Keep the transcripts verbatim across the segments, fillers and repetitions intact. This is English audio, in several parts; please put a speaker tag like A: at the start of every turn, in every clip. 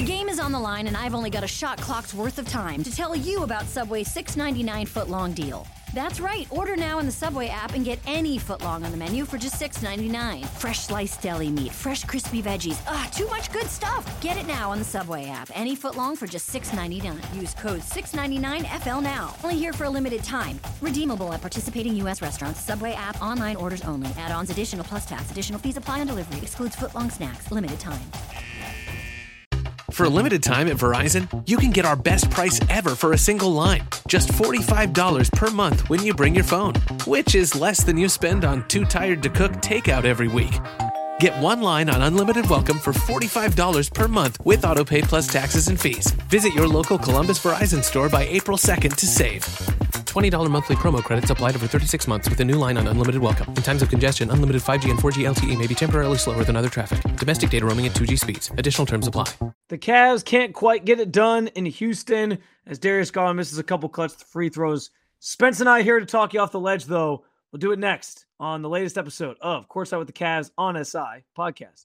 A: The game is on the line, and I've only got a shot clock's worth of time to tell you about Subway's six ninety-nine foot-long deal. That's right, order now in the Subway app and get any footlong on the menu for just six ninety-nine. Fresh sliced deli meat, fresh crispy veggies, ah, too much good stuff. Get it now on the Subway app, any footlong for just six ninety-nine. Use code six ninety-nine F L now. Only here for a limited time. Redeemable at participating U S restaurants. Subway app, online orders only. Add-ons, additional plus tax, additional fees apply on delivery. Excludes footlong snacks. Limited time.
B: For a limited time at Verizon, you can get our best price ever for a single line. Just forty-five dollars per month when you bring your phone, which is less than you spend on Too Tired to Cook takeout every week. Get one line on Unlimited Welcome for forty-five dollars per month with AutoPay plus taxes and fees. Visit your local Columbus Verizon store by April second to save. twenty dollars monthly promo credits applied over thirty-six months with a new line on Unlimited Welcome. In times of congestion, unlimited five G and four G L T E may be temporarily slower than other traffic. Domestic data roaming at two G speeds. Additional terms apply.
C: The Cavs can't quite get it done in Houston as Darius Garland misses a couple clutch free throws. Spence and I here to talk you off the ledge, though. We'll do it next on the latest episode of Courtside with the Cavs on S I podcast.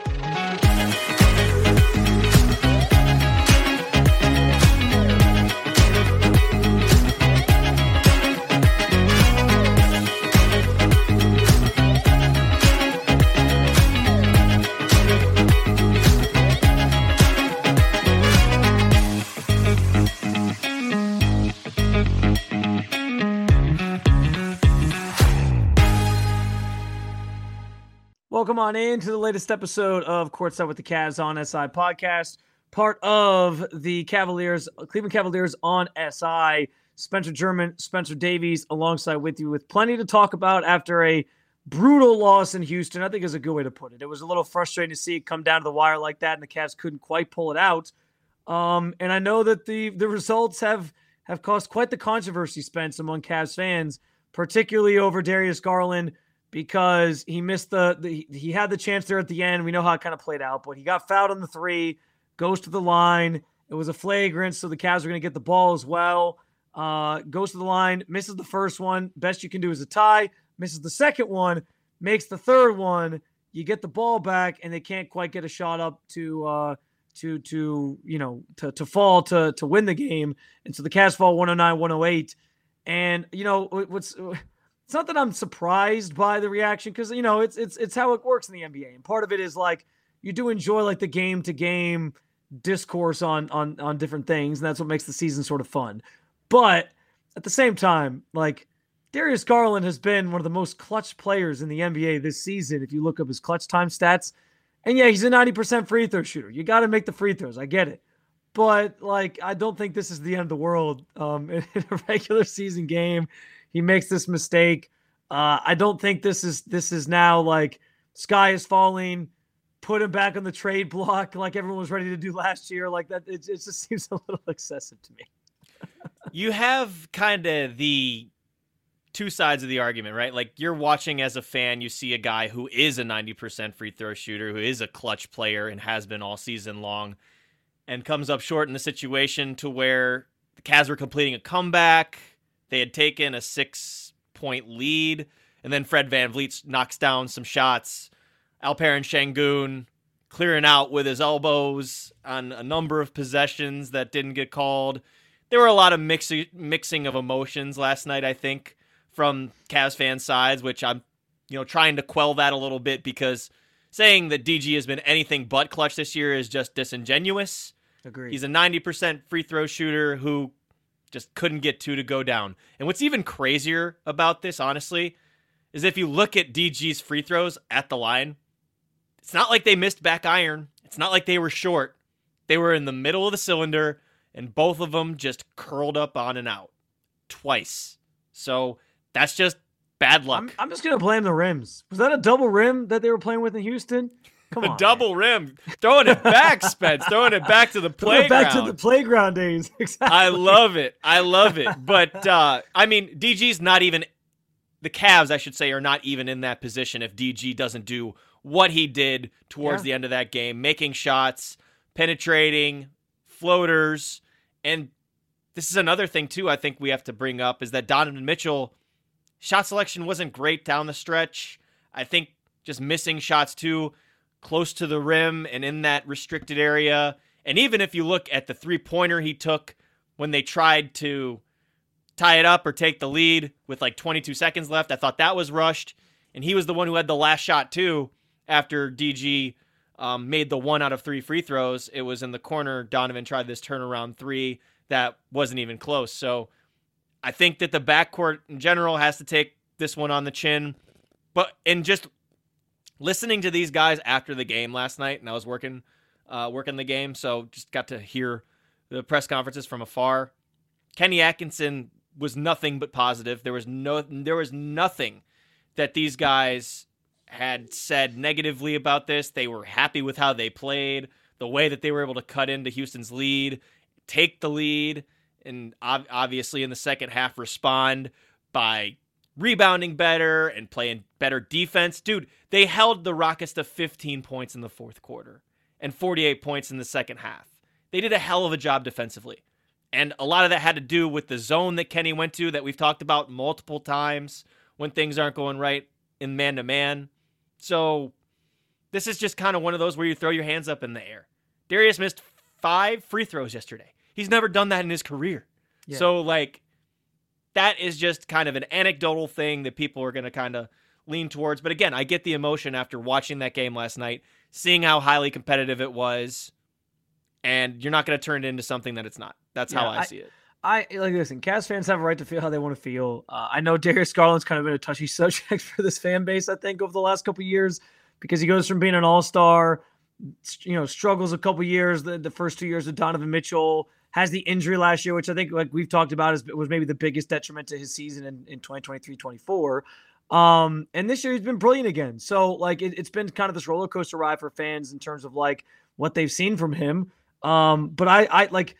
C: Welcome on in to the latest episode of Courtside with the Cavs on S I podcast, part of the Cavaliers, Cleveland Cavaliers on S I. Spencer German, Spencer Davies alongside with you with plenty to talk about after a brutal loss in Houston. I think is a good way to put it. It was a little frustrating to see it come down to the wire like that, and the Cavs couldn't quite pull it out. Um, and I know that the the results have, have caused quite the controversy, Spence, among Cavs fans, particularly over Darius Garland, because he missed the, the, he had the chance there at the end. We know how it kind of played out, but he got fouled on the three, goes to the line. It was a flagrant, so the Cavs are going to get the ball as well. Uh, goes to the line, misses the first one. Best you can do is a tie. Misses the second one, makes the third one. You get the ball back, and they can't quite get a shot up to, uh, to, to you know, to, to fall to, to win the game. And so the Cavs fall one oh nine one oh eight. And, you know, what's, it's not that I'm surprised by the reaction because, you know, it's it's it's how it works in the N B A. And part of it is like you do enjoy like the game to game discourse on on on different things, and that's what makes the season sort of fun. But at the same time, like Darius Garland has been one of the most clutch players in the N B A this season. If you look up his clutch time stats, and yeah, he's a ninety percent free throw shooter. You got to make the free throws. I get it. But like, I don't think this is the end of the world um, in a regular season game. He makes this mistake. Uh, I don't think this is this is now like sky is falling. Put him back on the trade block like everyone was ready to do last year. Like that, it, it just seems a little excessive to me.
D: You have kind of the two sides of the argument, right? Like you're watching as a fan, you see a guy who is a ninety percent free throw shooter, who is a clutch player and has been all season long, and comes up short in the situation to where the Cavs were completing a comeback. They had taken a six-point lead, and then Fred VanVleet knocks down some shots. Alperen Sengun clearing out with his elbows on a number of possessions that didn't get called. There were a lot of mix- mixing of emotions last night, I think, from Cavs fan sides, which I'm, you know, trying to quell that a little bit because saying that D G has been anything but clutch this year is just disingenuous.
C: Agreed.
D: He's a ninety percent free throw shooter who just couldn't get two to go down. And what's even crazier about this, honestly, is if you look at D G's free throws at the line, it's not like they missed back iron. It's not like they were short. They were in the middle of the cylinder, and both of them just curled up on and out twice. So that's just bad luck.
C: I'm, I'm just going to blame the rims. Was that a double rim that they were playing with in Houston? Come on,
D: a double
C: man.
D: rim. Throwing it back, Spence. Throwing it back to the playground.
C: Back to the playground days. Exactly.
D: I love it. I love it. But, uh, I mean, D G's not even, the Cavs, I should say, are not even in that position if D G doesn't do what he did towards yeah. the end of that game, making shots, penetrating, floaters. And this is another thing, too, I think we have to bring up is that Donovan Mitchell, shot selection wasn't great down the stretch. I think just missing shots, too, close to the rim and in that restricted area. And even if you look at the three-pointer he took when they tried to tie it up or take the lead with like twenty-two seconds left, I thought that was rushed. And he was the one who had the last shot too after D G um, made the one out of three free throws. It was in the corner. Donovan tried this turnaround three that wasn't even close. So I think that the backcourt in general has to take this one on the chin. But and just listening to these guys after the game last night, and I was working uh, working the game, so just got to hear the press conferences from afar. Kenny Atkinson was nothing but positive. There was no there was nothing that these guys had said negatively about this. They were happy with how they played, the way that they were able to cut into Houston's lead, take the lead, and obviously in the second half respond by rebounding better and playing better defense. Dude, they held the Rockets to fifteen points in the fourth quarter and forty-eight points in the second half. They did a hell of a job defensively. And a lot of that had to do with the zone that Kenny went to that we've talked about multiple times when things aren't going right in man-to-man. So this is just kind of one of those where you throw your hands up in the air. Darius missed five free throws yesterday. He's never done that in his career. Yeah. So, like, that is just kind of an anecdotal thing that people are going to kind of lean towards. But again, I get the emotion after watching that game last night, seeing how highly competitive it was, and you're not going to turn it into something that it's not. That's yeah, how I, I see it.
C: I like listen. Cavs fans have a right to feel how they want to feel. Uh, I know Darius Garland's kind of been a touchy subject for this fan base, I think, over the last couple of years, because he goes from being an all-star, you know, struggles a couple of years, the, the first two years with Donovan Mitchell, has the injury last year, which I think, like we've talked about, is was maybe the biggest detriment to his season in, in twenty twenty-three twenty-four. Um, and this year he's been brilliant again. So, like, it, it's been kind of this roller coaster ride for fans in terms of like what they've seen from him. Um, but I, I like.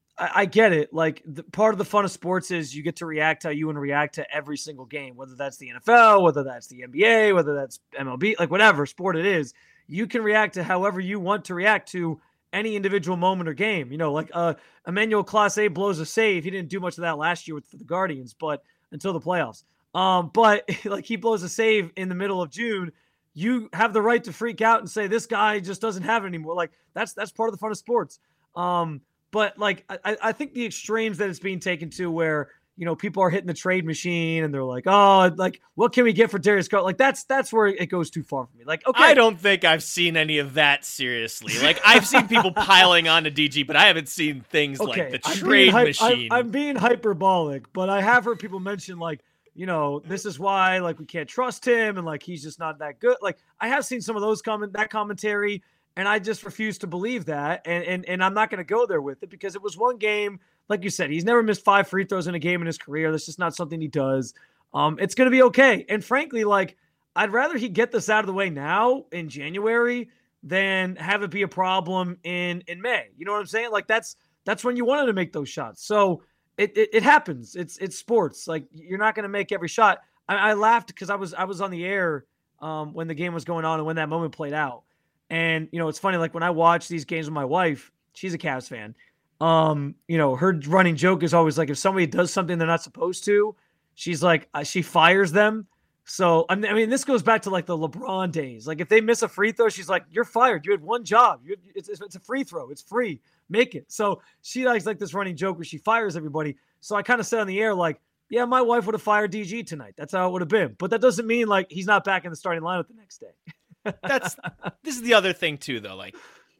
C: I get it. Like, the, part of the fun of sports is you get to react how you want to react to every single game, whether that's the N F L, whether that's the N B A, whether that's M L B, like whatever sport it is. You can react to however you want to react to any individual moment or game. You know, like uh, Emmanuel Clase blows a save. He didn't do much of that last year with for the Guardians, but until the playoffs. Um, but like he blows a save in the middle of June. You have the right to freak out and say this guy just doesn't have it anymore. Like that's that's part of the fun of sports. Um, But, like, I, I think the extremes that it's being taken to where, you know, people are hitting the trade machine and they're like, oh, like, what can we get for Darius Garland? Like, that's that's where it goes too far for me. Like, okay.
D: I don't think I've seen any of that seriously. Like, I've seen people piling on to D G, but I haven't seen things
C: okay,
D: like the
C: I'm
D: trade
C: hy-
D: machine.
C: I'm, I'm being hyperbolic, but I have heard people mention, like, you know, this is why, like, we can't trust him and, like, he's just not that good. Like, I have seen some of those comment that commentary. And I just refuse to believe that. And and, and I'm not going to go there with it because it was one game. Like you said, he's never missed five free throws in a game in his career. That's just not something he does. Um, it's going to be okay. And frankly, like, I'd rather he get this out of the way now in January than have it be a problem in, in May. You know what I'm saying? Like, that's that's when you wanted to make those shots. So it it, it happens. It's it's sports. Like, you're not going to make every shot. I, I laughed because I was I was on the air um, when the game was going on and when that moment played out. And, you know, it's funny, like when I watch these games with my wife, she's a Cavs fan. Um, you know, her running joke is always like, if somebody does something they're not supposed to, she's like, uh, she fires them. So, I mean, this goes back to like the LeBron days. Like if they miss a free throw, she's like, you're fired. You had one job. You it's, it's a free throw. It's free. Make it. So she likes like this running joke where she fires everybody. So I kind of said on the air, like, yeah, my wife would have fired D G tonight. That's how it would have been. But that doesn't mean like he's not back in the starting lineup the next day.
D: That's this is the other thing too, though, like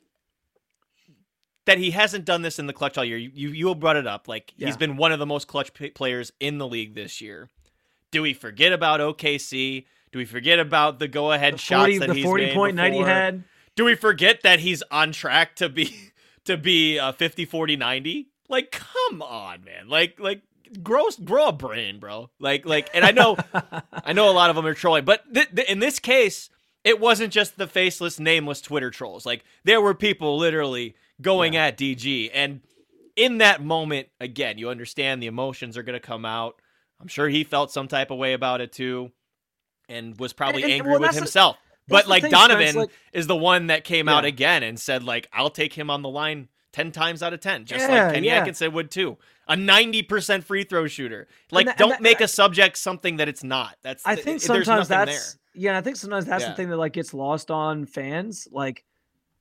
D: that he hasn't done this in the clutch all year. You you, you brought it up, like yeah. He's been one of the most clutch p- players in the league this year. Do we forget about O K C? Do we forget about the go ahead shots that
C: the
D: he's
C: forty
D: made
C: point night he had?
D: Do we forget that he's on track to be to be uh, fifty forty ninety? Like, come on, man! Like like. Grow, grow a brain, bro. Like, like, and I know, I know a lot of them are trolling, but th- th- in this case, it wasn't just the faceless, nameless Twitter trolls. Like, there were people literally going yeah. at D G, and in that moment, again, you understand the emotions are going to come out. I'm sure he felt some type of way about it too, and was probably and, and, angry well, with himself. A, but like thing, Donovan Spence, like, is the one that came yeah. out again and said, like, I'll take him on the line ten times out of ten, just yeah, like Kenny yeah. Atkinson would too. A ninety percent free throw shooter. Like, that, don't that, make a subject something that it's not. That's
C: I think
D: th-
C: sometimes that's
D: there.
C: yeah. I think sometimes that's yeah. the thing that like gets lost on fans. Like,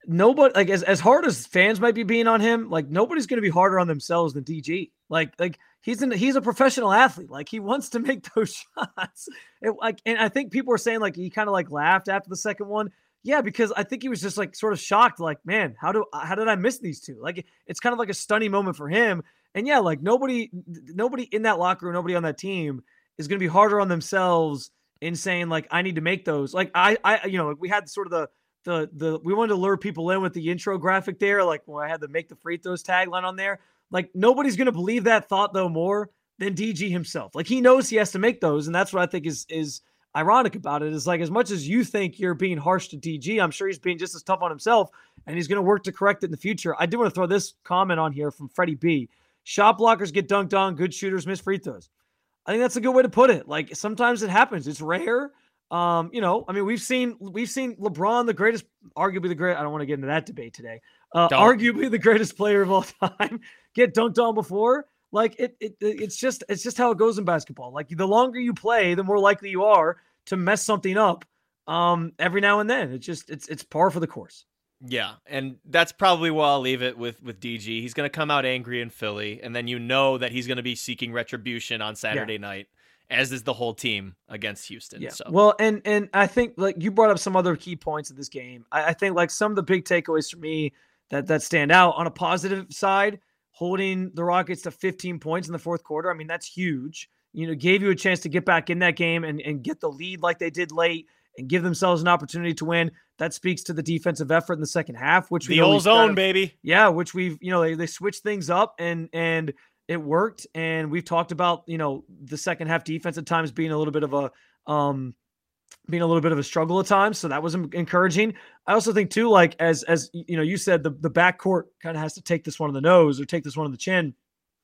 C: nobody like as, as hard as fans might be being on him, like nobody's going to be harder on themselves than D G. Like like he's an, he's a professional athlete. Like he wants to make those shots. It, like and I think people were saying like he kind of like laughed after the second one. Yeah, because I think he was just like sort of shocked. Like, man, how do how did I miss these two? Like it's kind of like a stunning moment for him. And yeah, like nobody nobody in that locker room, nobody on that team is going to be harder on themselves in saying like I need to make those. Like I I you know we had sort of the The the we wanted to lure people in with the intro graphic there, like when I had to make the free throws tagline on there. Like nobody's gonna believe that thought though more than D G himself. Like he knows he has to make those, and that's what I think is is ironic about it. Is like as much as you think you're being harsh to D G, I'm sure he's being just as tough on himself, and he's gonna work to correct it in the future. I do want to throw this comment on here from Freddie B. Shot blockers get dunked on, good shooters miss free throws. I think that's a good way to put it. Like sometimes it happens. It's rare. Um, you know, I mean, we've seen we've seen LeBron, the greatest, arguably the great. I don't want to get into that debate today. Uh, arguably the greatest player of all time, get dunked on before. Like it, it, it's just it's just how it goes in basketball. Like the longer you play, the more likely you are to mess something up. Um, every now and then, it's just it's it's par for the course.
D: Yeah, and that's probably where I'll leave it with with D G. He's going to come out angry in Philly, and then you know that he's going to be seeking retribution on Saturday yeah. night. As is the whole team against Houston.
C: Yeah.
D: So.
C: Well, and and I think like you brought up some other key points of this game. I, I think like some of the big takeaways for me that that stand out on a positive side, holding the Rockets to fifteen points in the fourth quarter. I mean, that's huge. You know, gave you a chance to get back in that game and, and get the lead like they did late and give themselves an opportunity to win. That speaks to the defensive effort in the second half, which
D: the old zone, kind of, baby.
C: Yeah, which we've you know they they switched things up and and. It worked, and we've talked about, you know, the second half defense at times being a little bit of a um being a little bit of a struggle at times. So that was encouraging. I also think too, like as as you know, you said the the backcourt kind of has to take this one on the nose or take this one on the chin.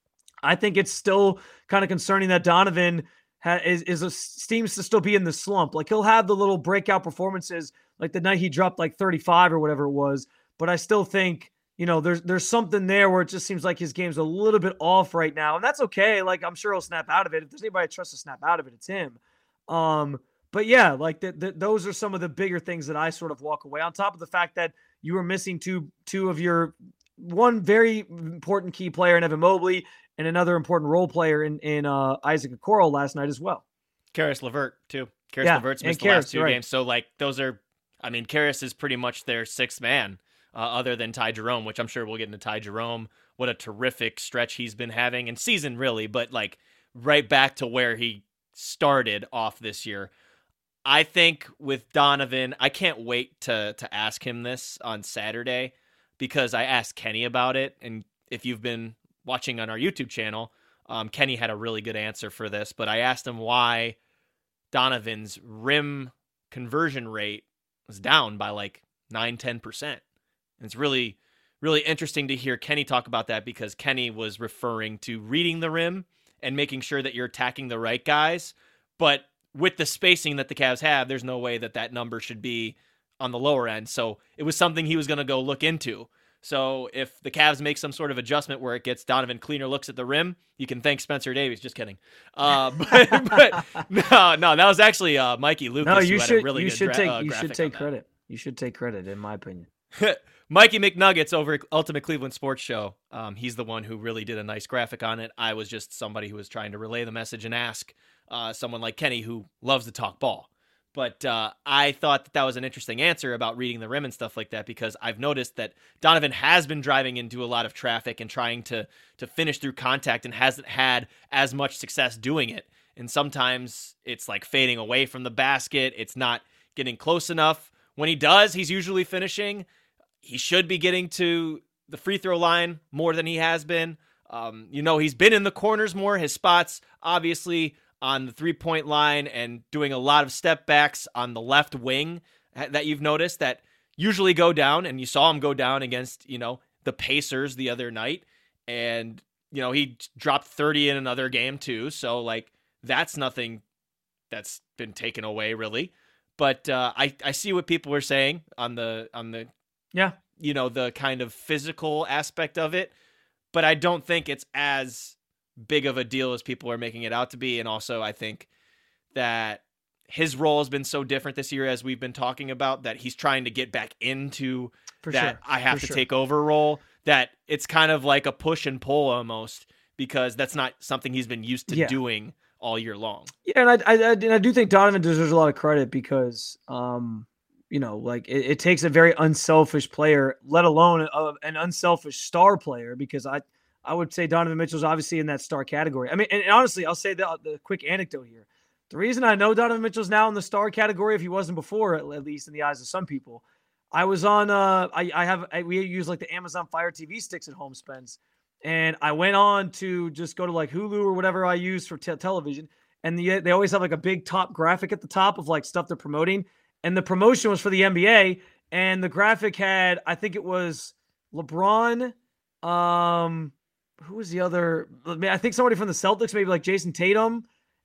C: I think it's still kind of concerning that Donovan ha- is is a, seems to still be in the slump. Like he'll have the little breakout performances, like the night he dropped like thirty-five or whatever it was. But I still think, you know, there's there's something there where it just seems like his game's a little bit off right now, and that's okay. Like I'm sure he'll snap out of it. If there's anybody I trust to snap out of it, it's him. Um, but yeah, like the, the, those are some of the bigger things that I sort of walk away. On top of the fact that you were missing two two of your one very important key player in Evan Mobley and another important role player in in uh, Isaac Okoro last night as well.
D: Karis LeVert too. Karis
C: yeah,
D: LeVert's missed the
C: Karis,
D: last two
C: right.
D: games, so like those are. I mean, Karis is pretty much their sixth man. Uh, other than Ty Jerome, which I'm sure we'll get into Ty Jerome. What a terrific stretch he's been having, and season really, but like right back to where he started off this year. I think with Donovan, I can't wait to to ask him this on Saturday because I asked Kenny about it, and if you've been watching on our YouTube channel, um, Kenny had a really good answer for this, but I asked him why Donovan's rim conversion rate was down by like nine, ten percent. It's really, really interesting to hear Kenny talk about that because Kenny was referring to reading the rim and making sure that you're attacking the right guys. But with the spacing that the Cavs have, there's no way that that number should be on the lower end. So it was something he was going to go look into. So if the Cavs make some sort of adjustment where it gets Donovan cleaner looks at the rim, you can thank Spencer Davies. Just kidding. Uh, but, but no, no, that was actually uh, Mikey Lucas.
C: No, you
D: who
C: should.
D: Had a really
C: you
D: good
C: should
D: dra-
C: take.
D: uh,
C: you should
D: graphic
C: take
D: on
C: credit. You should take credit, in my opinion.
D: Mikey McNuggets over at Ultimate Cleveland Sports Show. Um, he's the one who really did a nice graphic on it. I was just somebody who was trying to relay the message and ask uh, someone like Kenny who loves to talk ball. But uh, I thought that that was an interesting answer about reading the rim and stuff like that because I've noticed that Donovan has been driving into a lot of traffic and trying to to finish through contact and hasn't had as much success doing it. And sometimes it's like fading away from the basket. It's not getting close enough. When he does, he's usually finishing. He should be getting to the free throw line more than he has been. Um, you know, he's been in the corners more. His spots, obviously, on the three-point line and doing a lot of step backs on the left wing that you've noticed that usually go down. And you saw him go down against, you know, the Pacers the other night. And, you know, he dropped thirty in another game too. So, like, that's nothing that's been taken away, really. But uh, I, I see what people are saying on the on the
C: yeah,
D: you know, the kind of physical aspect of it. But I don't think it's as big of a deal as people are making it out to be. And also, I think that his role has been so different this year, as we've been talking about, that he's trying to get back into
C: For
D: that
C: sure.
D: I have
C: For
D: to
C: sure.
D: take over role, that it's kind of like a push and pull almost, because that's not something he's been used to
C: Yeah.
D: doing all year long.
C: Yeah, and I, I, I, and I do think Donovan deserves a lot of credit because, um, you know, like it, it takes a very unselfish player, let alone a, an unselfish star player, because I, I would say Donovan Mitchell's obviously in that star category. I mean, and, and honestly, I'll say the, the quick anecdote here. The reason I know Donovan Mitchell's now in the star category, if he wasn't before, at, at least in the eyes of some people, I was on, uh, I, I have, I, we use like the Amazon Fire T V sticks at home, Spence. And I went on to just go to like Hulu or whatever I use for te- television. And the, they always have like a big top graphic at the top of like stuff they're promoting. And the promotion was for the N B A. And the graphic had, I think it was LeBron. Um, who was the other? I think somebody from the Celtics, maybe like Jason Tatum.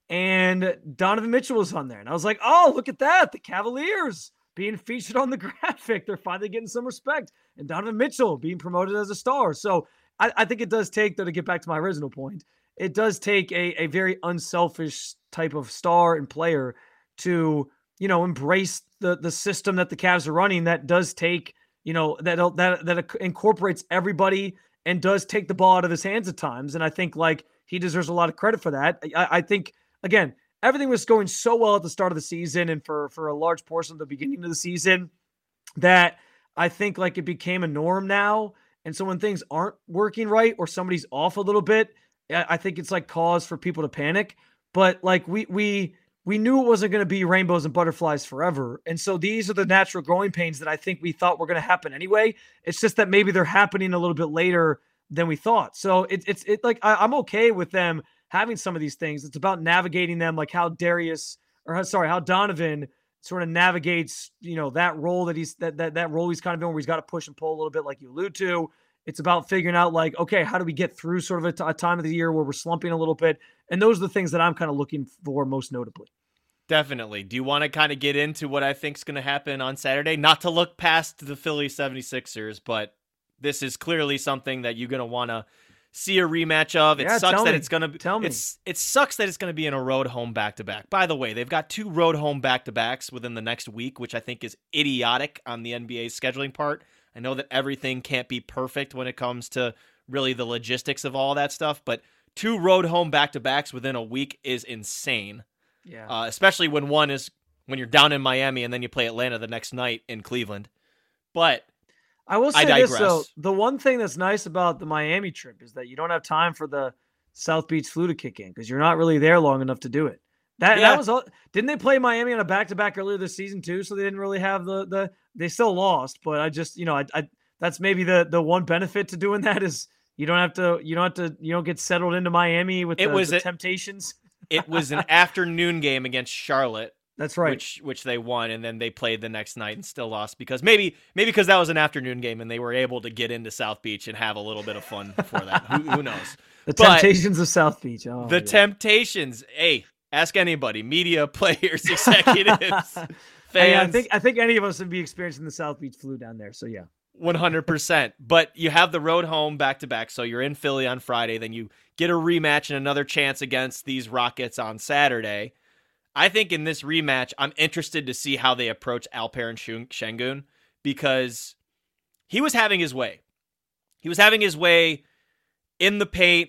C: And Donovan Mitchell was on there. And I was like, oh, look at that. The Cavaliers being featured on the graphic. They're finally getting some respect. And Donovan Mitchell being promoted as a star. So I, I think it does take, though, to get back to my original point, it does take a, a very unselfish type of star and player to, you know, embrace the the system that the Cavs are running that does take, you know, that that that incorporates everybody and does take the ball out of his hands at times. And I think like he deserves a lot of credit for that. I, I think, again, everything was going so well at the start of the season and for for a large portion of the beginning of the season that I think like it became a norm now. And so when things aren't working right or somebody's off a little bit, I think it's like cause for people to panic. But like we we we knew it wasn't going to be rainbows and butterflies forever. And so these are the natural growing pains that I think we thought were going to happen anyway. It's just that maybe they're happening a little bit later than we thought. So it, it's it like I, I'm okay with them having some of these things. It's about navigating them, like how Darius or how, sorry, how Donovan sort of navigates, you know, that role that he's that that that role he's kind of in where he's got to push and pull a little bit, like you allude to. It's about figuring out like, okay, how do we get through sort of a, t- a time of the year where we're slumping a little bit? And those are the things that I'm kind of looking for most notably.
D: Definitely. Do you want to kind of get into what I think is going to happen on Saturday? Not to look past the Philly seventy-sixers, but this is clearly something that you're going to want to see a rematch of. It
C: Yeah,
D: sucks that
C: me.
D: it's going to be
C: Tell me.
D: It's it sucks that it's going to be in a road home back-to-back. By the way, they've got two road home back-to-backs within the next week, which I think is idiotic on the N B A's scheduling part. I know that everything can't be perfect when it comes to really the logistics of all that stuff, but two road home back-to-backs within a week is insane.
C: Yeah.
D: Uh, especially when one is when you're down in Miami and then you play Atlanta the next night in Cleveland. But
C: I will say
D: I
C: this,
D: digress.
C: though. The one thing that's nice about the Miami trip is that you don't have time for the South Beach flu to kick in because you're not really there long enough to do it. That
D: Yeah.
C: that was all. Didn't they play Miami on a back-to-back earlier this season too? So they didn't really have the the. They still lost, but I just you know I, I that's maybe the the one benefit to doing that is you don't have to you don't have to you don't get settled into Miami with
D: It
C: the,
D: was
C: the
D: a-
C: temptations.
D: it was an afternoon game against Charlotte,
C: That's right.
D: which which they won, and then they played the next night and still lost because maybe maybe because that was an afternoon game and they were able to get into South Beach and have a little bit of fun before that. who, who knows?
C: the
D: but-
C: temptations of South Beach. Oh,
D: the
C: yeah.
D: Temptations. Hey, ask anybody, media, players, executives, fans.
C: Hey, I think I think any of us would be experiencing the South Beach flu down there. So yeah.
D: one hundred percent. But you have the road home back-to-back, so you're in Philly on Friday, then you get a rematch and another chance against these Rockets on Saturday. I think in this rematch, I'm interested to see how they approach Alperen Şengün because he was having his way. He was having his way in the paint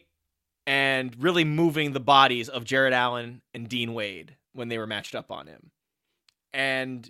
D: and really moving the bodies of Jarrett Allen and Dean Wade when they were matched up on him. And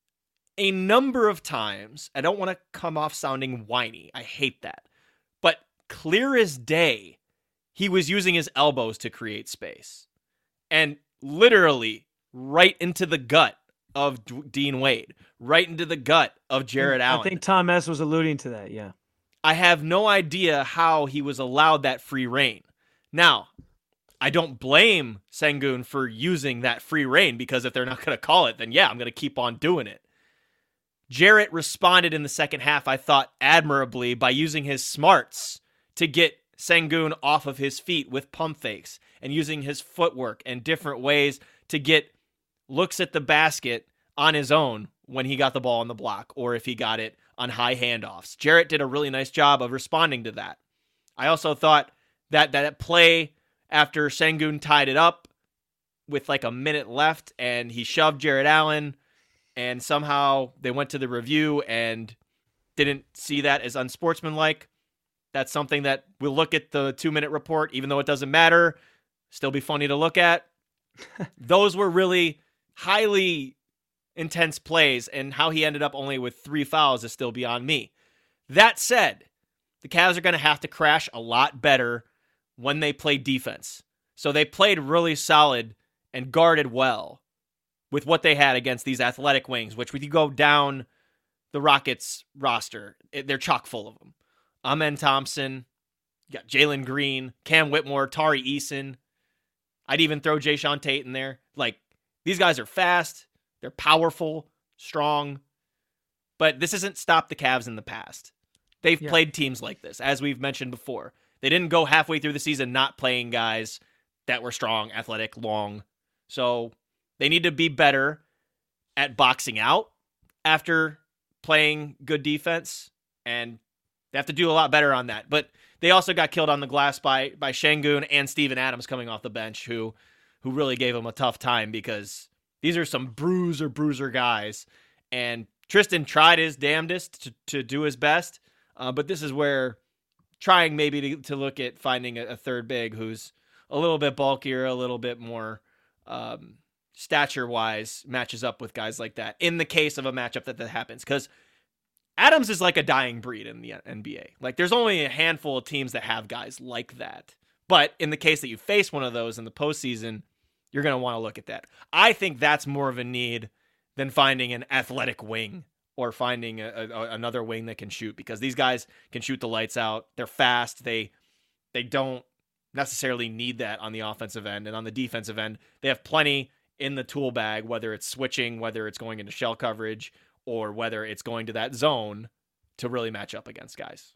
D: a number of times, I don't want to come off sounding whiny. I hate that. But clear as day, he was using his elbows to create space. And literally right into the gut of D- Dean Wade, right into the gut of Jarrett
C: I
D: Allen.
C: think Tom S was alluding to that. Yeah.
D: I have no idea how he was allowed that free reign. Now, I don't blame Şengün for using that free reign because if they're not going to call it, then yeah, I'm going to keep on doing it. Jarrett responded in the second half, I thought, admirably by using his smarts to get Şengün off of his feet with pump fakes and using his footwork and different ways to get looks at the basket on his own when he got the ball on the block or if he got it on high handoffs. Jarrett did a really nice job of responding to that. I also thought that that play after Şengün tied it up with like a minute left and he shoved Jarrett Allen and somehow they went to the review and didn't see that as unsportsmanlike. That's something that we'll look at the two-minute report, even though it doesn't matter. Still be funny to look at. Those were really highly intense plays, and how he ended up only with three fouls is still beyond me. That said, the Cavs are going to have to crash a lot better when they play defense. So they played really solid and guarded well with what they had against these athletic wings, which when you go down the Rockets roster, it, they're chock full of them. Amen Thompson, you got Jalen Green, Cam Whitmore, Tari Eason. I'd even throw Jayshawn Tate in there. Like, these guys are fast, they're powerful, strong, but this hasn't stopped the Cavs in the past. They've yeah. played teams like this, as we've mentioned before. They didn't go halfway through the season not playing guys that were strong, athletic, long. So they need to be better at boxing out after playing good defense, and they have to do a lot better on that. But they also got killed on the glass by by Şengün and Steven Adams coming off the bench, who who really gave them a tough time, because these are some bruiser bruiser guys. And Tristan tried his damnedest to, to do his best, uh, but this is where trying maybe to, to look at finding a, a third big who's a little bit bulkier, a little bit more um, stature-wise matches up with guys like that in the case of a matchup that that happens. Because Adams is like a dying breed in the N B A. Like, there's only a handful of teams that have guys like that. But in the case that you face one of those in the postseason, you're going to want to look at that. I think that's more of a need than finding an athletic wing or finding a, a, another wing that can shoot, because these guys can shoot the lights out. They're fast. They they don't necessarily need that on the offensive end. And on the defensive end, they have plenty in the tool bag, whether it's switching, whether it's going into shell coverage, or whether it's going to that zone to really match up against guys.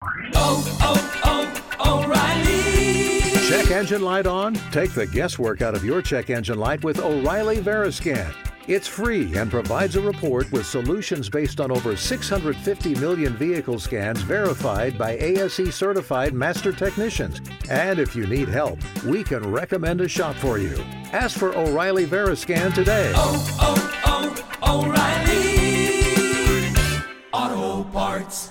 E: Oh, oh, oh, O'Reilly.
F: Check engine light on? Take the guesswork out of your check engine light with O'Reilly Veriscan. It's free and provides a report with solutions based on over six hundred fifty million vehicle scans verified by A S E certified master technicians. And if you need help, we can recommend a shop for you. Ask for O'Reilly Veriscan today.
E: Oh, oh, oh, O'Reilly Auto Parts.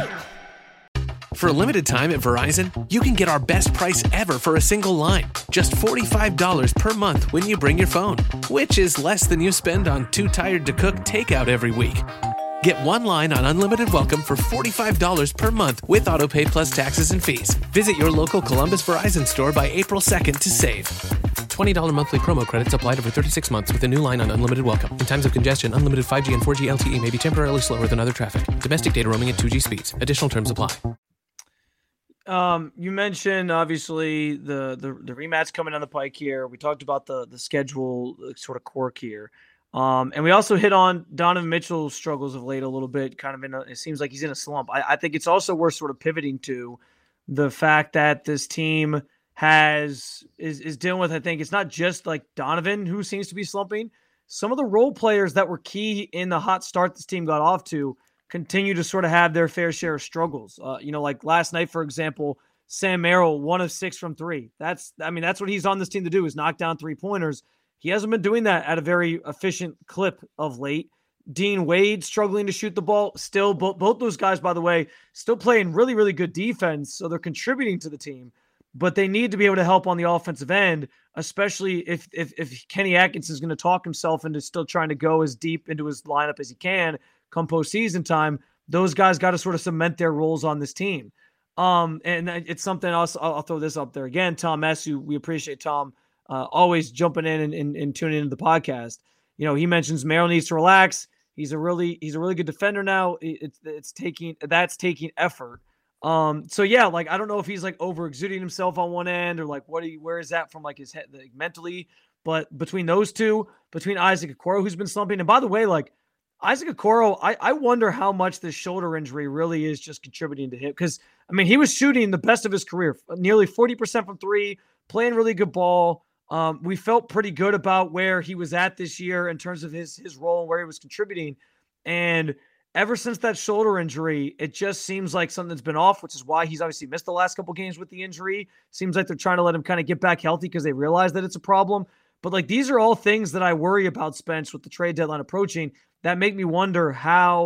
B: For a limited time at Verizon, you can get our best price ever for a single line. Just forty-five dollars per month when you bring your phone, which is less than you spend on Too Tired to Cook takeout every week. Get one line on Unlimited Welcome for forty-five dollars per month with AutoPay plus taxes and fees. Visit your local Columbus Verizon store by April second to save. twenty dollars monthly promo credits applied over thirty-six months with a new line on Unlimited Welcome. In times of congestion, unlimited five G and four G L T E may be temporarily slower than other traffic. Domestic data roaming at two G speeds. Additional terms apply.
C: Um, you mentioned obviously the, the the rematch coming down the pike here. We talked about the the schedule sort of quirk here, um, and we also hit on Donovan Mitchell's struggles of late a little bit. Kind of in a, it seems like he's in a slump. I, I think it's also worth sort of pivoting to the fact that this team has is is dealing with. I think it's not just like Donovan who seems to be slumping. Some of the role players that were key in the hot start this team got off to continue to sort of have their fair share of struggles. Uh, you know, like last night, for example, Sam Merrill, one of six from three. That's, I mean, that's what he's on this team to do, is knock down three pointers. He hasn't been doing that at a very efficient clip of late. Dean Wade struggling to shoot the ball. Still, both, both those guys, by the way, still playing really, really good defense. So they're contributing to the team, but they need to be able to help on the offensive end, especially if, if, if Kenny Atkinson is going to talk himself into still trying to go as deep into his lineup as he can come postseason time. Those guys got to sort of cement their roles on this team. Um, and it's something else. I'll, I'll throw this up there again. Tom S., who we appreciate Tom uh, always jumping in and, and, and tuning into the podcast. You know, he mentions Merrill needs to relax. He's a really, he's a really good defender now. It's, it's taking, that's taking effort. Um, so yeah, like, I don't know if he's like over exuding himself on one end or like, what, he, where is that from like his head, like, mentally, but between those two, between Isaac Okoro, who's been slumping. And by the way, like, Isaac Okoro, I, I wonder how much this shoulder injury really is just contributing to him. Because, I mean, he was shooting the best of his career, nearly forty percent from three, playing really good ball. Um, we felt pretty good about where he was at this year in terms of his, his role and where he was contributing. And ever since that shoulder injury, it just seems like something's been off, which is why he's obviously missed the last couple games with the injury. Seems like they're trying to let him kind of get back healthy because they realize that it's a problem. But, like, these are all things that I worry about, Spence, with the trade deadline approaching, that make me wonder how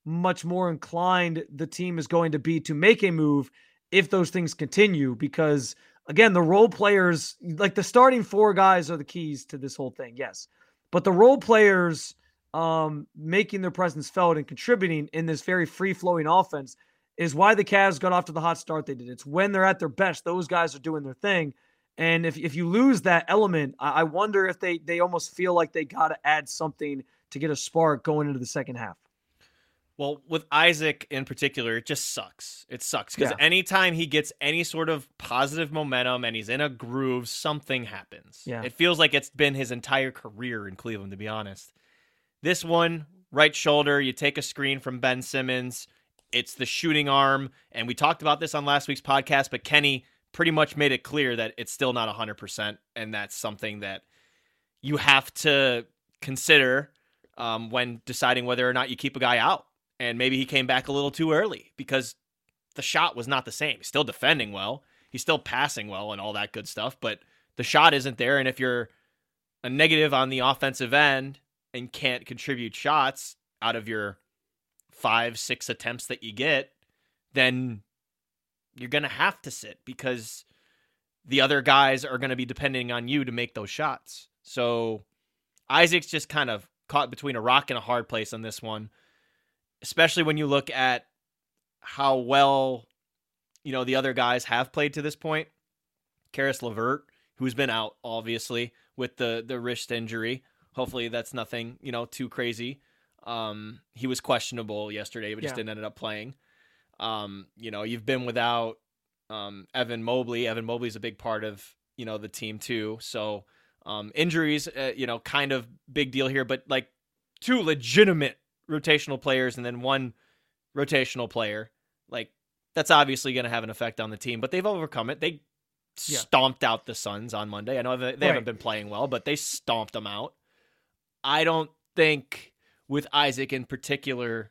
C: much more inclined the team is going to be to make a move if those things continue. Because again, the role players, like the starting four guys are the keys to this whole thing. Yes. But the role players um, making their presence felt and contributing in this very free flowing offense is why the Cavs got off to the hot start they did. It's when they're at their best, those guys are doing their thing. And if, if you lose that element, I, I wonder if they, they almost feel like they got to add something to get a spark going into the second half.
D: Well, with Isaac in particular, it just sucks. It sucks because
C: Yeah.
D: anytime he gets any sort of positive momentum and he's in a groove, something happens.
C: Yeah.
D: It feels like it's been his entire career in Cleveland, to be honest. This one, right shoulder, you take a screen from Ben Simmons. It's the shooting arm. And we talked about this on last week's podcast, but Kenny pretty much made it clear that it's still not one hundred percent. And that's something that you have to consider um, when deciding whether or not you keep a guy out. And maybe he came back a little too early because the shot was not the same. He's still defending well. He's still passing well and all that good stuff, but the shot isn't there. And if you're a negative on the offensive end and can't contribute shots out of your five, six attempts that you get, then you're going to have to sit because the other guys are going to be depending on you to make those shots. So Isaac's just kind of caught between a rock and a hard place on this one. Especially when you look at how well, you know, the other guys have played to this point. Karis LeVert, who's been out, obviously, with the, the wrist injury. Hopefully that's nothing, you know, too crazy. Um, he was questionable yesterday, but just
C: Yeah.
D: didn't end up playing. Um, you know, you've been without um, Evan Mobley. Evan Mobley's a big part of, you know, the team too. So um, injuries, uh, you know, kind of big deal here, but like two legitimate rotational players and then one rotational player, like that's obviously going to have an effect on the team, but they've overcome it. They
C: Yeah.
D: stomped out the Suns on Monday. I know they, they
C: Right.
D: haven't been playing well, but they stomped them out. I don't think with Isaac in particular,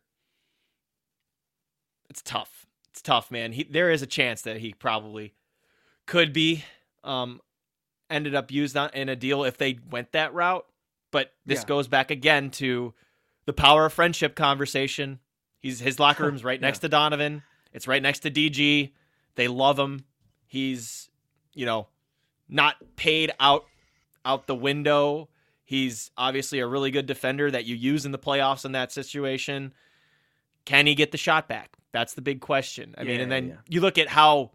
D: it's tough. It's tough, man. He, there is a chance that he probably could be um, ended up used on, in a deal if they went that route. But this
C: Yeah.
D: goes back again to the power of friendship conversation. He's his locker room's right next
C: Yeah.
D: to Donovan. It's right next to D G. They love him. He's, you know, not paid out out the window. He's obviously a really good defender that you use in the playoffs in that situation. Can he get the shot back? That's the big question. I mean,
C: Yeah,
D: and then
C: yeah.
D: you look at how,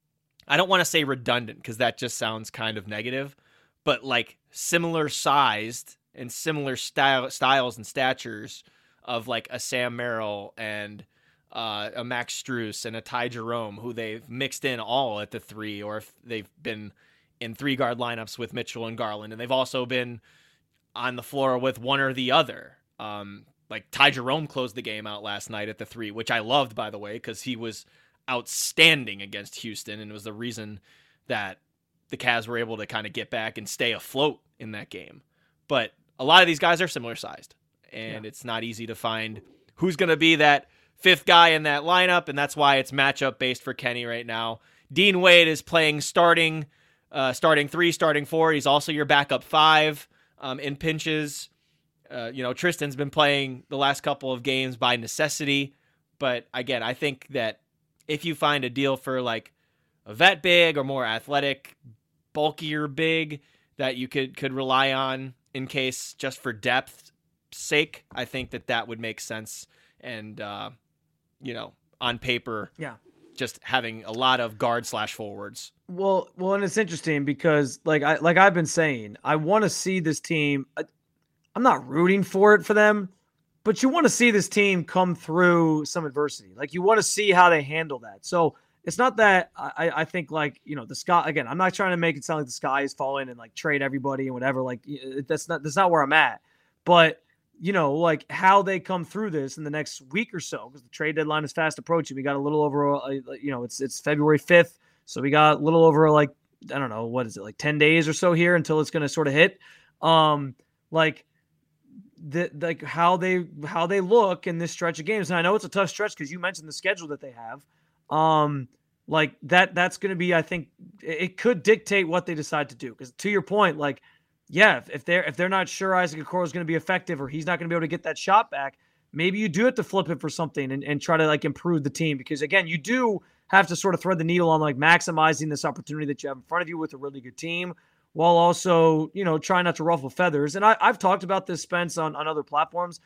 D: I don't want to say redundant because that just sounds kind of negative, but like similar sized and similar style styles and statures of like a Sam Merrill and uh, a Max Strus and a Ty Jerome, who they've mixed in all at the three, or if they've been in three guard lineups with Mitchell and Garland, and they've also been on the floor with one or the other. Um, like Ty Jerome closed the game out last night at the three, which I loved, by the way, because he was outstanding against Houston, and it was the reason that the Cavs were able to kind of get back and stay afloat in that game. But a lot of these guys are similar sized, and
C: Yeah.
D: it's not easy to find who's going to be that fifth guy in that lineup, and that's why it's matchup based for Kenny right now. Dean Wade is playing starting, uh, starting three, starting four. He's also your backup five um, in pinches. Uh, you know, Tristan's been playing the last couple of games by necessity, but again, I think that if you find a deal for like a vet big or more athletic, bulkier big that you could could rely on in case just for depth sake, I think that that would make sense. And uh, you know, on paper,
C: Yeah.
D: just having a lot of guard slash forwards.
C: Well, well, and it's interesting because, like I like I've been saying, I want to see this team. I, I'm not rooting for it for them, but you want to see this team come through some adversity. Like you want to see how they handle that. So it's not that I, I think like you know the sky again. I'm not trying to make it sound like the sky is falling and like trade everybody and whatever. Like that's not that's not where I'm at. But you know, like how they come through this in the next week or so, because the trade deadline is fast approaching. We got a little over, a, you know, it's it's February fifth, so we got a little over like I don't know what is it like ten days or so here until it's going to sort of hit. Um, like the like how they how they look in this stretch of games, and I know it's a tough stretch because you mentioned the schedule that they have. Um, like that that's going to be, I think, it could dictate what they decide to do. Because to your point, like. Yeah, if, if they're if they're not sure Isaac Okoro is going to be effective or he's not going to be able to get that shot back, maybe you do have to flip it for something and, and try to like improve the team. Because again, you do have to sort of thread the needle on like maximizing this opportunity that you have in front of you with a really good team, while also, you know, trying not to ruffle feathers. And I, I've talked about this, Spence, on, on other platforms.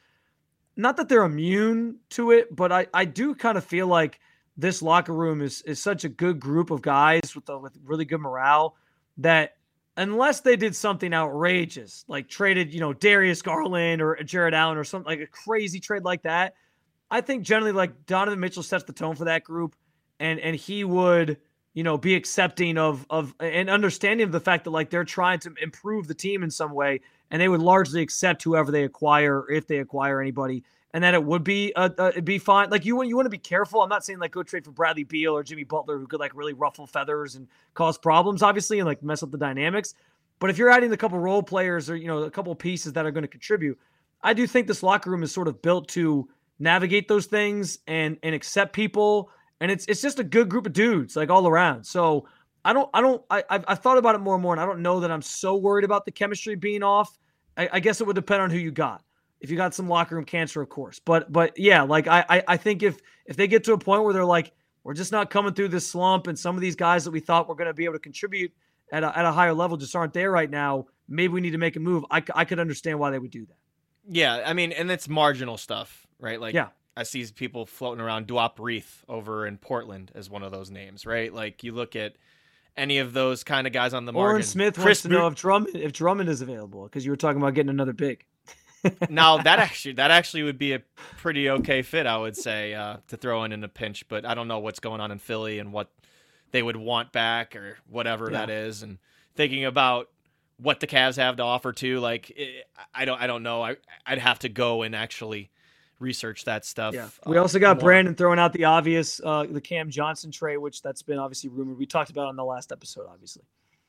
C: Not that they're immune to it, but I, I do kind of feel like this locker room is is such a good group of guys with, the, with really good morale that unless they did something outrageous, like traded, you know, Darius Garland or Jared Allen or something like a crazy trade like that, I think generally like Donovan Mitchell sets the tone for that group, and and he would, you know, be accepting of of and understanding of the fact that like they're trying to improve the team in some way, and they would largely accept whoever they acquire if they acquire anybody, and that it would be uh, uh, it'd be fine. Like you want you want to be careful. I'm not saying like go trade for Bradley Beal or Jimmy Butler who could like really ruffle feathers and cause problems, obviously, and like mess up the dynamics. But if you're adding a couple role players or, you know, a couple pieces that are going to contribute, I do think this locker room is sort of built to navigate those things and and accept people. And it's it's just a good group of dudes, like all around. So I don't I don't I I've, I've thought about it more and more, and I don't know that I'm so worried about the chemistry being off. I, I guess it would depend on who you got. If you got some locker room cancer, of course. But but yeah, like I I, I think if if they get to a point where they're like, we're just not coming through this slump, and some of these guys that we thought were going to be able to contribute at a, at a higher level just aren't there right now, maybe we need to make a move. I, I could understand why they would do that.
D: Yeah, I mean, and it's marginal stuff, right? Like,
C: yeah.
D: I see people floating around Duop Reith over in Portland as one of those names, right? Like, you look at any of those kind of guys on the margin.
C: Oren Smith
D: Chris
C: wants to know
D: Bo-
C: if Drummond, if Drummond is available, because you were talking about getting another big.
D: Now, that actually that actually would be a pretty okay fit, I would say, uh, to throw in in a pinch. But I don't know what's going on in Philly and what they would want back or whatever
C: Yeah.
D: that is. And thinking about what the Cavs have to offer too, like it, I don't, I don't know. I, I'd have to go and actually research that stuff.
C: Yeah. We
D: uh,
C: also got
D: more.
C: Brandon throwing out the obvious, uh, the Cam Johnson trade, which that's been obviously rumored. We talked about it on the last episode, obviously.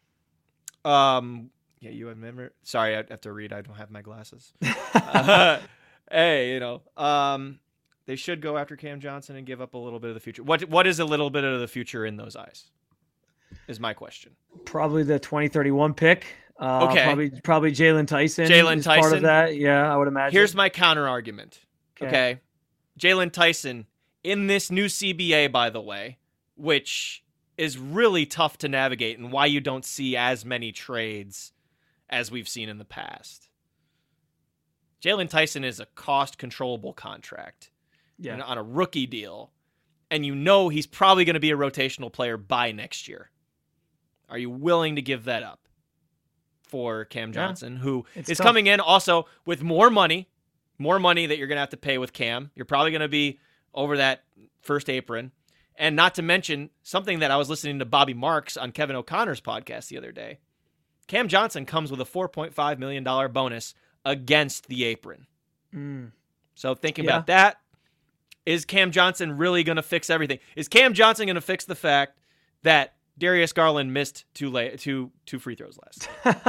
D: Um. Yeah, you remember? Sorry, I have to read. I don't have my glasses. uh, hey, you know, um, they should go after Cam Johnson and give up a little bit of the future. What What is a little bit of the future in those eyes? Is my question.
C: Probably the twenty thirty-one pick. Uh,
D: Okay.
C: Probably probably Jalen Tyson.
D: Jalen
C: is part
D: Tyson?
C: of that. Yeah, I would imagine.
D: Here's my counter argument.
C: Okay.
D: Okay. Jalen Tyson in this new C B A, by the way, which is really tough to navigate and why you don't see as many trades as we've seen in the past. Jalen Tyson is a cost controllable contract
C: Yeah.
D: and on a rookie deal. And you know he's probably going to be a rotational player by next year. Are you willing to give that up for Cam Johnson, yeah. who
C: It's
D: is
C: tough.
D: coming in also with more money, more money that you're going to have to pay with Cam. You're probably going to be over that first apron. And not to mention something that I was listening to Bobby Marks on Kevin O'Connor's podcast the other day. Cam Johnson comes with a four point five million dollars bonus against the apron.
C: Mm.
D: So thinking
C: Yeah.
D: about that, is Cam Johnson really going to fix everything? Is Cam Johnson going to fix the fact that Darius Garland missed two lay, two two free throws last?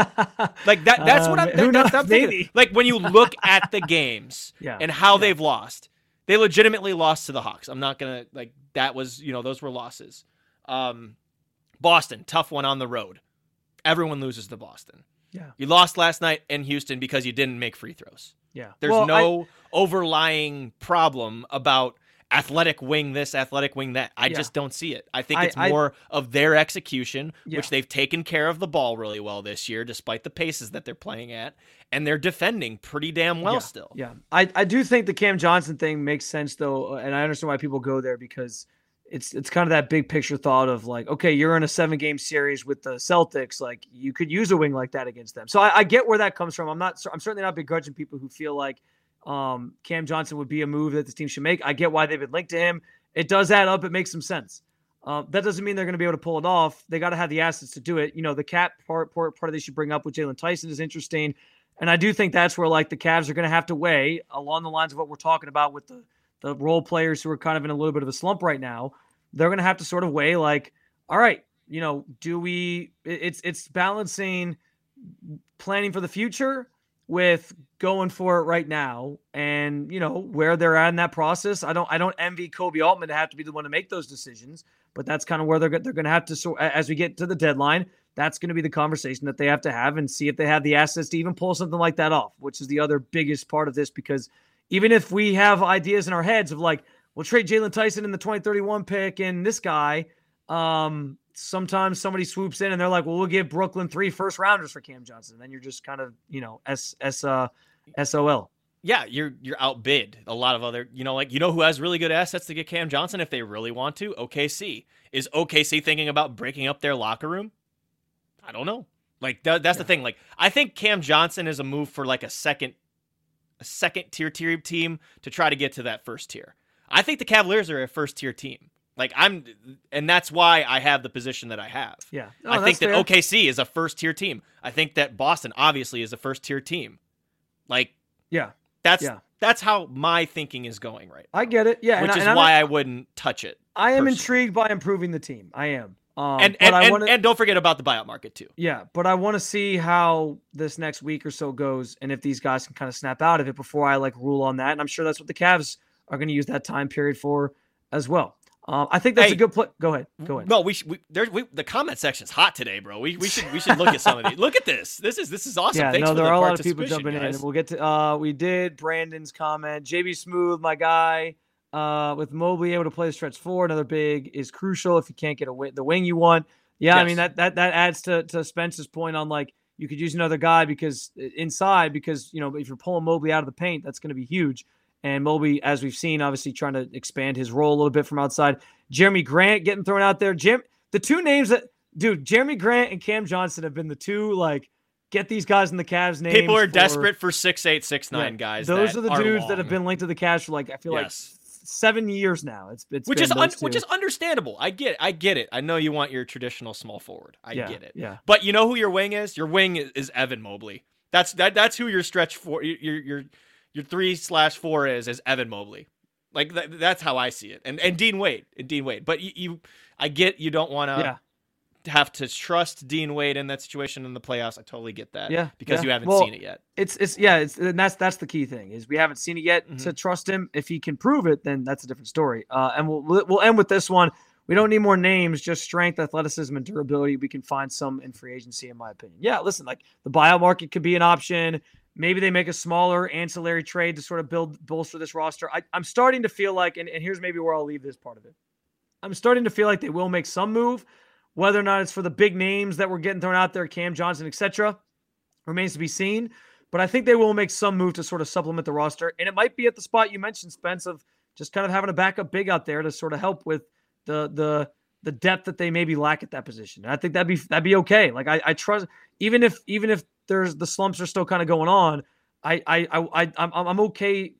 D: Like that. That's what I'm.
C: Um, who
D: That, that's
C: knows?
D: what I'm thinking.
C: Maybe.
D: Like when you look at the games
C: Yeah.
D: and how
C: Yeah.
D: they've lost, they legitimately lost to the Hawks. I'm not gonna like that was you know those were losses. Um, Boston, tough one on the road. Everyone loses to Boston.
C: Yeah.
D: You lost last night in Houston because you didn't make free throws.
C: Yeah.
D: There's
C: Well,
D: no overlying problem about athletic wing this, athletic wing that. I
C: Yeah.
D: just don't see it. I think
C: I-
D: it's
C: I-
D: more of their execution,
C: Yeah.
D: which they've taken care of the ball really well this year, despite the paces that they're playing at, and they're defending pretty damn well
C: yeah.
D: still.
C: Yeah. I, I do think the Cam Johnson thing makes sense, though, and I understand why people go there because it's it's kind of that big picture thought of like, okay, you're in a seven game series with the Celtics, like you could use a wing like that against them. So I, I get where that comes from. I'm not, I'm certainly not begrudging people who feel like um, Cam Johnson would be a move that this team should make. I get why they've been linked to him. It does add up. It makes some sense. Uh, that doesn't mean they're going to be able to pull it off. They got to have the assets to do it. You know, the cap part, part, part of this you bring up with Jalen Tyson is interesting. And I do think that's where like the Cavs are going to have to weigh along the lines of what we're talking about with the, the role players who are kind of in a little bit of a slump right now. They're going to have to sort of weigh like, all right, you know, do we, it's, it's balancing planning for the future with going for it right now. And, you know, where they're at in that process. I don't, I don't envy Kobe Altman to have to be the one to make those decisions, but that's kind of where they're, they're going to have to, so as we get to the deadline, that's going to be the conversation that they have to have and see if they have the assets to even pull something like that off, which is the other biggest part of this, because even if we have ideas in our heads of like, we'll trade Jalen Tyson in the twenty thirty-one pick and this guy, um, sometimes somebody swoops in and they're like, well, we'll give Brooklyn three first rounders for Cam Johnson. And then you're just kind of, you know, S S uh S O L.
D: Yeah, you're you're outbid a lot of other, you know, like, you know who has really good assets to get Cam Johnson if they really want to? O K C. Is O K C thinking about breaking up their locker room? I don't know. Like, th- that's yeah. the thing. Like, I think Cam Johnson is a move for like a second a second tier tier team to try to get to that first tier. I think the Cavaliers are a first tier team. Like, I'm, and that's why I have the position that I have.
C: Yeah.
D: Oh, I think that fair. O K C is a first tier team. I think that Boston obviously is a first tier team. Like,
C: yeah.
D: That's
C: yeah.
D: that's how my thinking is going right now.
C: I get it. Yeah.
D: Which
C: and
D: is
C: I,
D: why
C: I,
D: I wouldn't touch it.
C: I am
D: personally.
C: intrigued by improving the team. I am. Um,
D: and
C: but
D: and,
C: I
D: and,
C: wanna,
D: and don't forget about the buyout market too.
C: Yeah. But I want to see how this next week or so goes and if these guys can kind of snap out of it before I like rule on that. And I'm sure that's what the Cavs are going to use that time period for as well. Um, I think that's
D: hey,
C: a good play. Go ahead. Go ahead.
D: No, we should. We, there, we, the comment section's hot today, bro. We we should we should look at some of these. Look at this. This is this is awesome.
C: Yeah,
D: Thanks
C: no,
D: for
C: there
D: the
C: are a lot of people jumping
D: guys.
C: in. We'll get to. Uh, we did Brandon's comment. J B Smooth, my guy. Uh, with Mobley able to play the stretch four, another big is crucial if you can't get a wing, the wing you want. Yeah, yes. I mean that that that adds to to Spence's point on like you could use another guy because inside because you know if you're pulling Mobley out of the paint, that's going to be huge. And Mobley, as we've seen, obviously trying to expand his role a little bit from outside. Jeremy Grant getting thrown out there. Jim, the two names that, dude, Jeremy Grant and Cam Johnson have been the two, like, get these guys in the Cavs names.
D: People are
C: for,
D: desperate for six eight, six nine yeah, guys.
C: Those are the
D: are
C: dudes
D: long.
C: that have been linked to the Cavs for, like, I feel
D: yes.
C: like seven years now. It's, it's
D: which
C: been
D: is un-
C: two.
D: which is understandable. I get it. I get it. I know you want your traditional small forward. I
C: yeah,
D: get it.
C: Yeah.
D: But you know who your wing is? Your wing is, is Evan Mobley. That's that. That's who your stretch for. Your your your three slash four is is Evan Mobley. Like th- that's how I see it. And and Dean Wade and Dean Wade. But you, you I get you don't want to
C: yeah.
D: have to trust Dean Wade in that situation in the playoffs. I totally get that.
C: Yeah.
D: Because
C: yeah.
D: you haven't
C: well,
D: seen it yet.
C: It's it's yeah. It's and that's that's the key thing is we haven't seen it yet. Mm-hmm. To trust him, if he can prove it, then that's a different story. Uh, and we'll we'll end with this one. We don't need more names, just strength, athleticism, and durability. We can find some in free agency, in my opinion. Yeah, listen, like the buyout market could be an option. Maybe they make a smaller ancillary trade to sort of build bolster this roster. I, I'm starting to feel like, and, and here's maybe where I'll leave this part of it. I'm starting to feel like they will make some move, whether or not it's for the big names that were getting thrown out there, Cam Johnson, et cetera, remains to be seen. But I think they will make some move to sort of supplement the roster. And it might be at the spot you mentioned, Spence, of just kind of having a backup big out there to sort of help with the the the depth that they maybe lack at that position. And I think that'd be that'd be okay. Like I, I trust, even if even if there's the slumps are still kind of going on, I I I, I I'm I'm okay.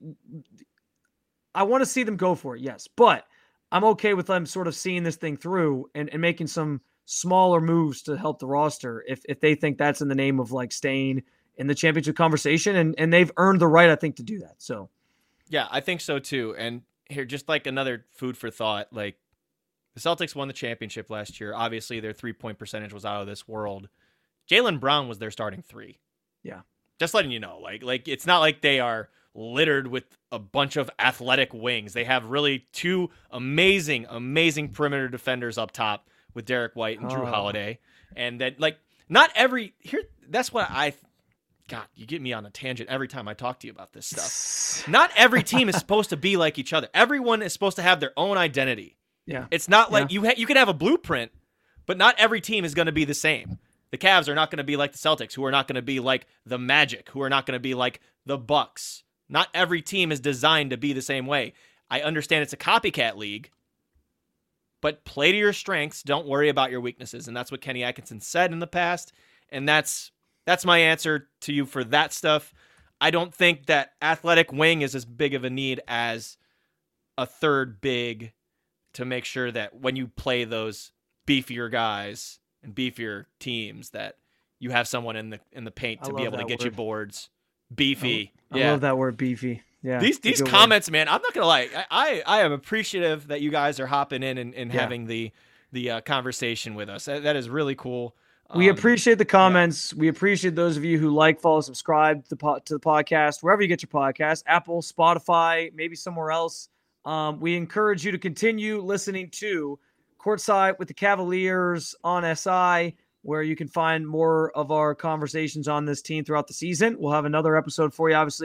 C: I want to see them go for it, yes, but I'm okay with them sort of seeing this thing through and, and making some smaller moves to help the roster if if they think that's in the name of like staying in the championship conversation, and and they've earned the right, I think, to do that. So,
D: yeah, I think so too. And here, just like another food for thought, like. The Celtics won the championship last year. Obviously, their three-point percentage was out of this world. Jaylen Brown was their starting three.
C: Yeah.
D: Just letting you know. Like, like it's not like they are littered with a bunch of athletic wings. They have really two amazing, amazing perimeter defenders up top with Derek White and Drew oh. Holiday. And that, like, not every... here. That's what I... God, you get me on a tangent every time I talk to you about this stuff. Not every team is supposed to be like each other. Everyone is supposed to have their own identity.
C: Yeah.
D: It's not like
C: yeah.
D: you ha- you can have a blueprint, but not every team is going to be the same. The Cavs are not going to be like the Celtics, who are not going to be like the Magic, who are not going to be like the Bucks. Not every team is designed to be the same way. I understand it's a copycat league, but play to your strengths. Don't worry about your weaknesses, and that's what Kenny Atkinson said in the past, and that's that's my answer to you for that stuff. I don't think that athletic wing is as big of a need as a third big to make sure that when you play those beefier guys and beefier teams that you have someone in the in the paint to be able to get word. you boards. Beefy.
C: I,
D: yeah.
C: I love that word, beefy. Yeah.
D: These these comments, word. man, I'm not gonna lie. I, I I am appreciative that you guys are hopping in and, and yeah. having the the uh, conversation with us. That, that is really cool.
C: We
D: um,
C: appreciate the comments. Yeah. We appreciate those of you who like, follow, subscribe to the, po- to the podcast, wherever you get your podcast, Apple, Spotify, maybe somewhere else. Um, we encourage you to continue listening to Courtside with the Cavaliers on S I, where you can find more of our conversations on this team throughout the season. We'll have another episode for you, obviously,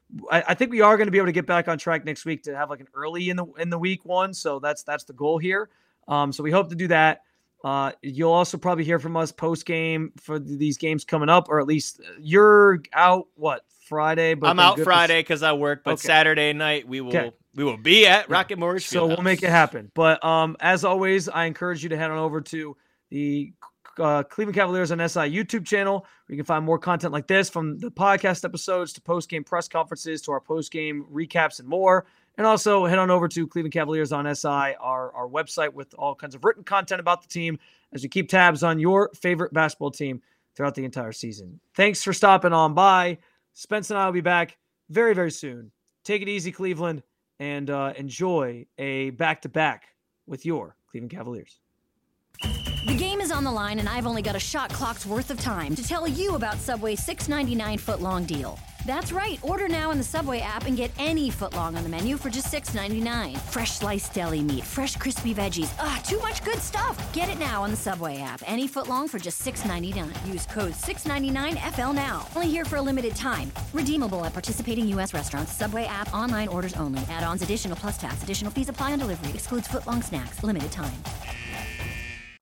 C: I, I think we are going to be able to get back on track next week to have like an early in the in the week one. So that's that's the goal here. Um, so we hope to do that. Uh, you'll also probably hear from us post game for these games coming up, or at least you're out what Friday. But
D: I'm out Friday because I work, but
C: okay.
D: Saturday night we will
C: Okay.
D: we will be at Rocket Mortgage
C: So we'll make it happen. But um, as always, I encourage you to head on over to the uh, Cleveland Cavaliers on S I YouTube channel, where you can find more content like this, from the podcast episodes to post-game press conferences to our post-game recaps and more. And also head on over to Cleveland Cavaliers on S I, our, our website, with all kinds of written content about the team as we keep tabs on your favorite basketball team throughout the entire season. Thanks for stopping on by. Spence and I will be back very, very soon. Take it easy, Cleveland, and uh, enjoy a back-to-back with your Cleveland Cavaliers.
A: The game is on the line, and I've only got a shot clock's worth of time to tell you about Subway's six ninety-nine foot-long deal. That's right. Order now in the Subway app and get any footlong on the menu for just six ninety-nine. Fresh sliced deli meat, fresh crispy veggies. Ah, too much good stuff. Get it now on the Subway app. Any footlong for just six ninety-nine. Use code six ninety-nine F L now. Only here for a limited time. Redeemable at participating U S restaurants. Subway app. Online orders only. Add-ons, additional plus tax. Additional fees apply on delivery. Excludes footlong snacks. Limited time.